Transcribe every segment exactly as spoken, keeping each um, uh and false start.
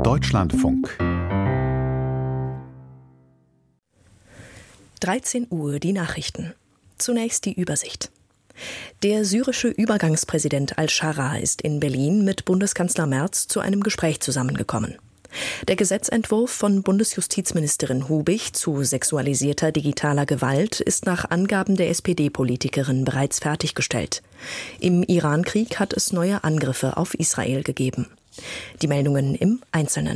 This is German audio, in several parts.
Deutschlandfunk. dreizehn Uhr die Nachrichten. Zunächst die Übersicht. Der syrische Übergangspräsident al-Scharra ist in Berlin mit Bundeskanzler Merz zu einem Gespräch zusammengekommen. Der Gesetzentwurf von Bundesjustizministerin Hubich zu sexualisierter digitaler Gewalt ist nach Angaben der S P D-Politikerin bereits fertiggestellt. Im Irankrieg hat es neue Angriffe auf Israel gegeben. Die Meldungen im Einzelnen.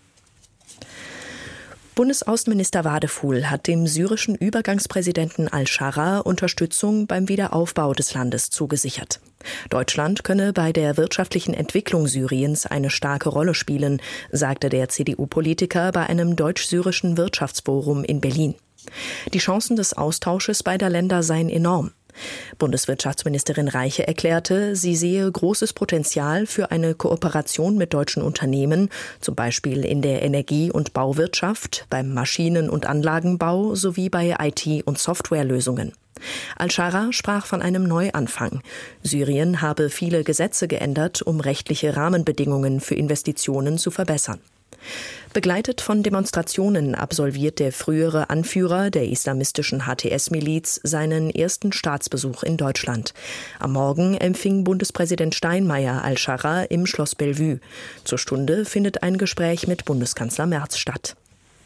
Bundesaußenminister Wadefuhl hat dem syrischen Übergangspräsidenten al-Scharra Unterstützung beim Wiederaufbau des Landes zugesichert. Deutschland könne bei der wirtschaftlichen Entwicklung Syriens eine starke Rolle spielen, sagte der C D U-Politiker bei einem deutsch-syrischen Wirtschaftsforum in Berlin. Die Chancen des Austausches beider Länder seien enorm. Bundeswirtschaftsministerin Reiche erklärte, sie sehe großes Potenzial für eine Kooperation mit deutschen Unternehmen, zum Beispiel in der Energie- und Bauwirtschaft, beim Maschinen- und Anlagenbau sowie bei I T- und Softwarelösungen. Al-Scharra sprach von einem Neuanfang. Syrien habe viele Gesetze geändert, um rechtliche Rahmenbedingungen für Investitionen zu verbessern. Begleitet von Demonstrationen absolviert der frühere Anführer der islamistischen H T S-Miliz seinen ersten Staatsbesuch in Deutschland. Am Morgen empfing Bundespräsident Steinmeier al-Scharra im Schloss Bellevue. Zur Stunde findet ein Gespräch mit Bundeskanzler Merz statt.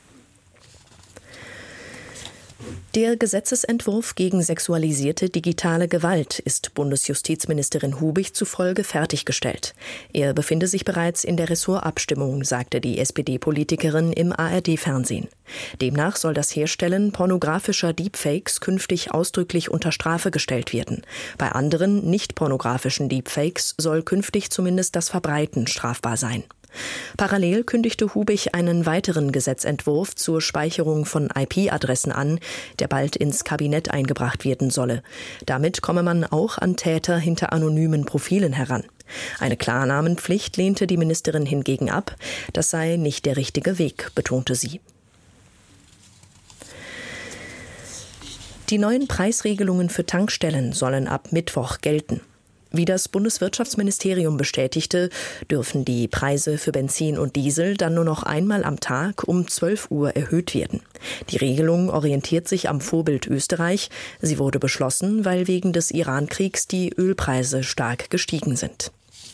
Der Gesetzesentwurf gegen sexualisierte digitale Gewalt ist Bundesjustizministerin Hubich zufolge fertiggestellt. Er befinde sich bereits in der Ressortabstimmung, sagte die S P D-Politikerin im A R D-Fernsehen. Demnach soll das Herstellen pornografischer Deepfakes künftig ausdrücklich unter Strafe gestellt werden. Bei anderen nicht pornografischen Deepfakes soll künftig zumindest das Verbreiten strafbar sein. Parallel kündigte Hubich einen weiteren Gesetzentwurf zur Speicherung von I P-Adressen an, der bald ins Kabinett eingebracht werden solle. Damit komme man auch an Täter hinter anonymen Profilen heran. Eine Klarnamenpflicht lehnte die Ministerin hingegen ab. Das sei nicht der richtige Weg, betonte sie. Die neuen Preisregelungen für Tankstellen sollen ab Mittwoch gelten. Wie das Bundeswirtschaftsministerium bestätigte, dürfen die Preise für Benzin und Diesel dann nur noch einmal am Tag um zwölf Uhr erhöht werden. Die Regelung orientiert sich am Vorbild Österreich. Sie wurde beschlossen, weil wegen des Irankriegs die Ölpreise stark gestiegen sind.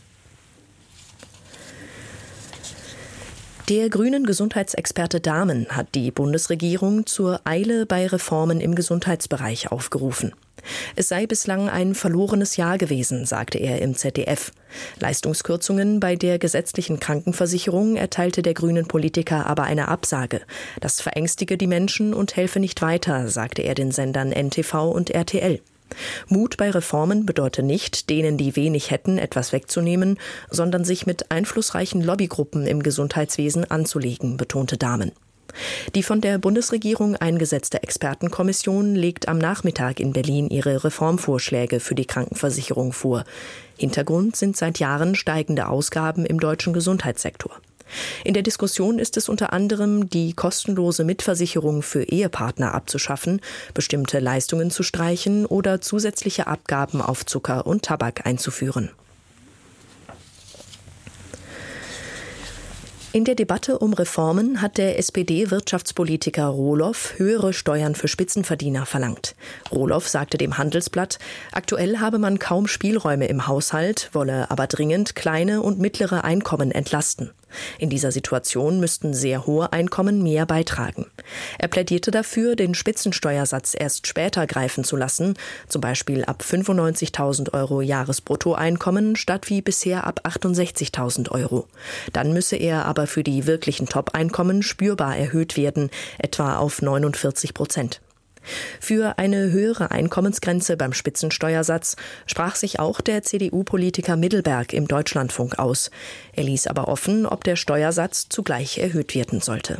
Der grünen Gesundheitsexperte Dahmen hat die Bundesregierung zur Eile bei Reformen im Gesundheitsbereich aufgerufen. Es sei bislang ein verlorenes Jahr gewesen, sagte er im Z D F. Leistungskürzungen bei der gesetzlichen Krankenversicherung erteilte der grünen Politiker aber eine Absage. Das verängstige die Menschen und helfe nicht weiter, sagte er den Sendern N T V und R T L. Mut bei Reformen bedeute nicht, denen, die wenig hätten, etwas wegzunehmen, sondern sich mit einflussreichen Lobbygruppen im Gesundheitswesen anzulegen, betonte Dahmen. Die von der Bundesregierung eingesetzte Expertenkommission legt am Nachmittag in Berlin ihre Reformvorschläge für die Krankenversicherung vor. Hintergrund sind seit Jahren steigende Ausgaben im deutschen Gesundheitssektor. In der Diskussion ist es unter anderem, die kostenlose Mitversicherung für Ehepartner abzuschaffen, bestimmte Leistungen zu streichen oder zusätzliche Abgaben auf Zucker und Tabak einzuführen. In der Debatte um Reformen hat der S P D-Wirtschaftspolitiker Rohloff höhere Steuern für Spitzenverdiener verlangt. Rohloff sagte dem Handelsblatt, aktuell habe man kaum Spielräume im Haushalt, wolle aber dringend kleine und mittlere Einkommen entlasten. In dieser Situation müssten sehr hohe Einkommen mehr beitragen. Er plädierte dafür, den Spitzensteuersatz erst später greifen zu lassen, zum Beispiel ab fünfundneunzigtausend Euro Jahresbruttoeinkommen statt wie bisher ab achtundsechzigtausend Euro. Dann müsse er aber für die wirklichen Top-Einkommen spürbar erhöht werden, etwa auf neunundvierzig Prozent. Für eine höhere Einkommensgrenze beim Spitzensteuersatz sprach sich auch der C D U-Politiker Middelberg im Deutschlandfunk aus. Er ließ aber offen, ob der Steuersatz zugleich erhöht werden sollte.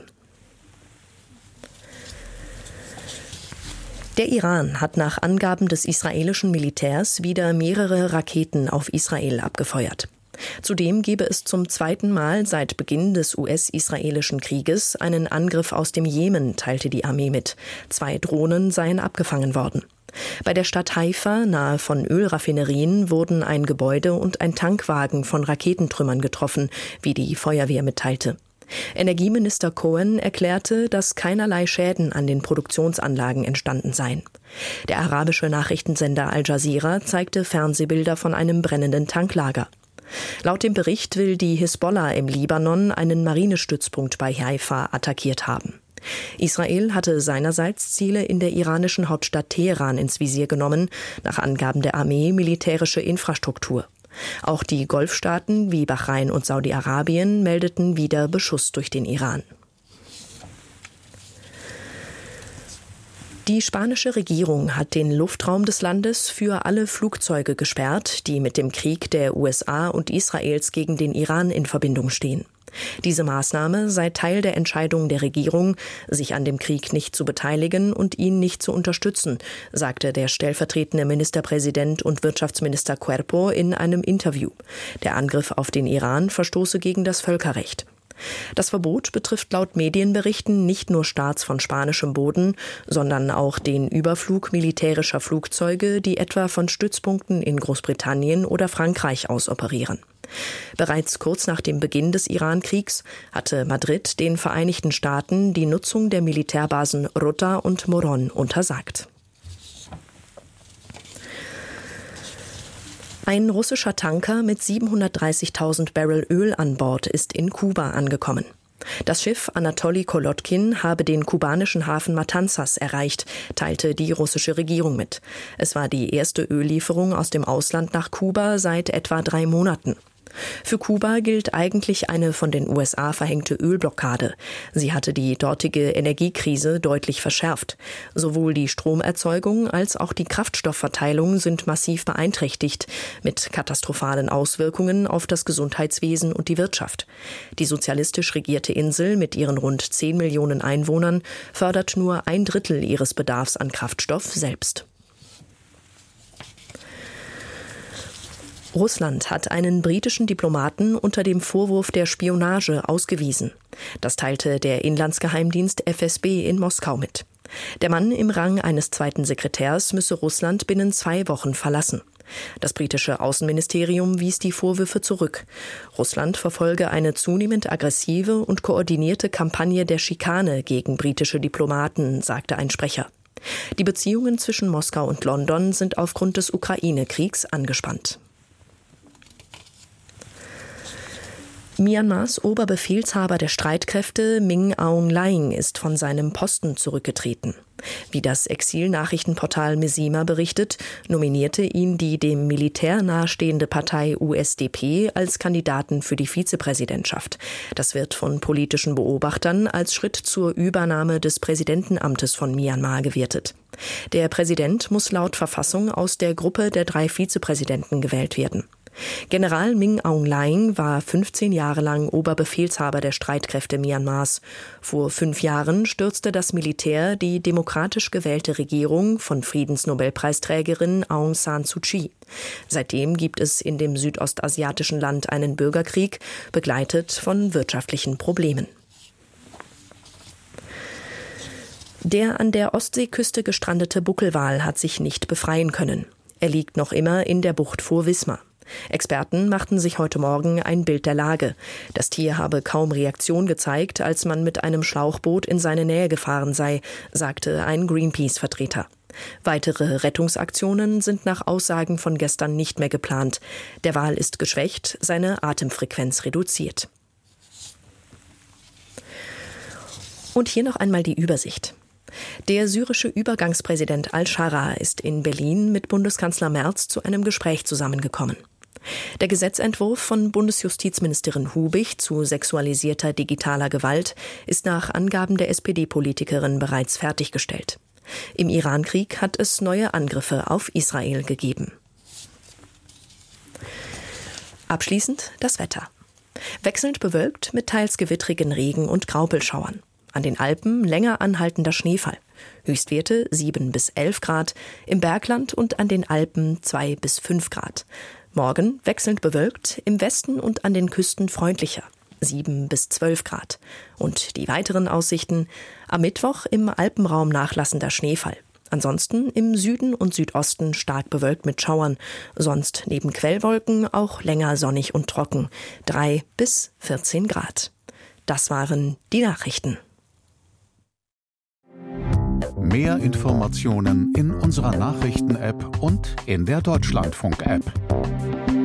Der Iran hat nach Angaben des israelischen Militärs wieder mehrere Raketen auf Israel abgefeuert. Zudem gebe es zum zweiten Mal seit Beginn des U S-israelischen Krieges einen Angriff aus dem Jemen, teilte die Armee mit. Zwei Drohnen seien abgefangen worden. Bei der Stadt Haifa, nahe von Ölraffinerien, wurden ein Gebäude und ein Tankwagen von Raketentrümmern getroffen, wie die Feuerwehr mitteilte. Energieminister Cohen erklärte, dass keinerlei Schäden an den Produktionsanlagen entstanden seien. Der arabische Nachrichtensender Al Jazeera zeigte Fernsehbilder von einem brennenden Tanklager. Laut dem Bericht will die Hisbollah im Libanon einen Marinestützpunkt bei Haifa attackiert haben. Israel hatte seinerseits Ziele in der iranischen Hauptstadt Teheran ins Visier genommen, nach Angaben der Armee militärische Infrastruktur. Auch die Golfstaaten wie Bahrain und Saudi-Arabien meldeten wieder Beschuss durch den Iran. Die spanische Regierung hat den Luftraum des Landes für alle Flugzeuge gesperrt, die mit dem Krieg der U S A und Israels gegen den Iran in Verbindung stehen. Diese Maßnahme sei Teil der Entscheidung der Regierung, sich an dem Krieg nicht zu beteiligen und ihn nicht zu unterstützen, sagte der stellvertretende Ministerpräsident und Wirtschaftsminister Cuerpo in einem Interview. Der Angriff auf den Iran verstoße gegen das Völkerrecht. Das Verbot betrifft laut Medienberichten nicht nur Starts von spanischem Boden, sondern auch den Überflug militärischer Flugzeuge, die etwa von Stützpunkten in Großbritannien oder Frankreich aus operieren. Bereits kurz nach dem Beginn des Iran-Kriegs hatte Madrid den Vereinigten Staaten die Nutzung der Militärbasen Rota und Morón untersagt. Ein russischer Tanker mit siebenhundertdreißigtausend Barrel Öl an Bord ist in Kuba angekommen. Das Schiff Anatoli Kolotkin habe den kubanischen Hafen Matanzas erreicht, teilte die russische Regierung mit. Es war die erste Öllieferung aus dem Ausland nach Kuba seit etwa drei Monaten. Für Kuba gilt eigentlich eine von den U S A verhängte Ölblockade. Sie hatte die dortige Energiekrise deutlich verschärft. Sowohl die Stromerzeugung als auch die Kraftstoffverteilung sind massiv beeinträchtigt, mit katastrophalen Auswirkungen auf das Gesundheitswesen und die Wirtschaft. Die sozialistisch regierte Insel mit ihren rund zehn Millionen Einwohnern fördert nur ein Drittel ihres Bedarfs an Kraftstoff selbst. Russland hat einen britischen Diplomaten unter dem Vorwurf der Spionage ausgewiesen. Das teilte der Inlandsgeheimdienst F S B in Moskau mit. Der Mann im Rang eines zweiten Sekretärs müsse Russland binnen zwei Wochen verlassen. Das britische Außenministerium wies die Vorwürfe zurück. Russland verfolge eine zunehmend aggressive und koordinierte Kampagne der Schikane gegen britische Diplomaten, sagte ein Sprecher. Die Beziehungen zwischen Moskau und London sind aufgrund des Ukraine-Kriegs angespannt. Myanmars Oberbefehlshaber der Streitkräfte Min Aung Hlaing ist von seinem Posten zurückgetreten. Wie das Exilnachrichtenportal Mizima berichtet, nominierte ihn die dem Militär nahestehende Partei U S D P als Kandidaten für die Vizepräsidentschaft. Das wird von politischen Beobachtern als Schritt zur Übernahme des Präsidentenamtes von Myanmar gewertet. Der Präsident muss laut Verfassung aus der Gruppe der drei Vizepräsidenten gewählt werden. General Min Aung Hlaing war fünfzehn Jahre lang Oberbefehlshaber der Streitkräfte Myanmars. Vor fünf Jahren stürzte das Militär die demokratisch gewählte Regierung von Friedensnobelpreisträgerin Aung San Suu Kyi. Seitdem gibt es in dem südostasiatischen Land einen Bürgerkrieg, begleitet von wirtschaftlichen Problemen. Der an der Ostseeküste gestrandete Buckelwal hat sich nicht befreien können. Er liegt noch immer in der Bucht vor Wismar. Experten machten sich heute Morgen ein Bild der Lage. Das Tier habe kaum Reaktion gezeigt, als man mit einem Schlauchboot in seine Nähe gefahren sei, sagte ein Greenpeace-Vertreter. Weitere Rettungsaktionen sind nach Aussagen von gestern nicht mehr geplant. Der Wal ist geschwächt, seine Atemfrequenz reduziert. Und hier noch einmal die Übersicht. Der syrische Übergangspräsident Al-Scharra ist in Berlin mit Bundeskanzler Merz zu einem Gespräch zusammengekommen. Der Gesetzentwurf von Bundesjustizministerin Hubig zu sexualisierter digitaler Gewalt ist nach Angaben der S P D-Politikerin bereits fertiggestellt. Im Irankrieg hat es neue Angriffe auf Israel gegeben. Abschließend das Wetter. Wechselnd bewölkt mit teils gewittrigen Regen- und Graupelschauern. An den Alpen länger anhaltender Schneefall. Höchstwerte sieben bis elf Grad, im Bergland und an den Alpen zwei bis fünf Grad. Morgen wechselnd bewölkt, im Westen und an den Küsten freundlicher, sieben bis zwölf Grad. Und die weiteren Aussichten: am Mittwoch im Alpenraum nachlassender Schneefall. Ansonsten im Süden und Südosten stark bewölkt mit Schauern. Sonst neben Quellwolken auch länger sonnig und trocken, drei bis vierzehn Grad. Das waren die Nachrichten. Mehr Informationen in unserer Nachrichten-App und in der Deutschlandfunk-App.